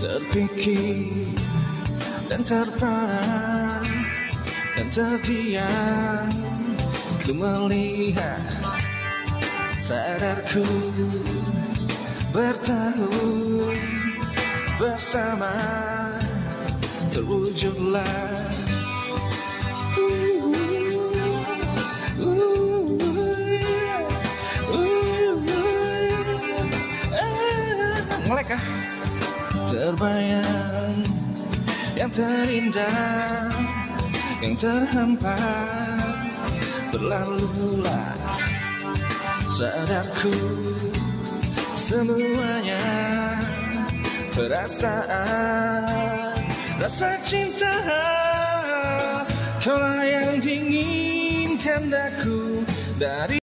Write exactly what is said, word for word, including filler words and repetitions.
terpikir dan terpana dan terdiam, ku melihat sadarku bertahun bersama terwujudlah. Ngelek kah? Terbayang yang terindah, yang terhampar, berlalulah sadarku semuanya, perasaan, rasa cinta, kaulah yang diinginkan daku dari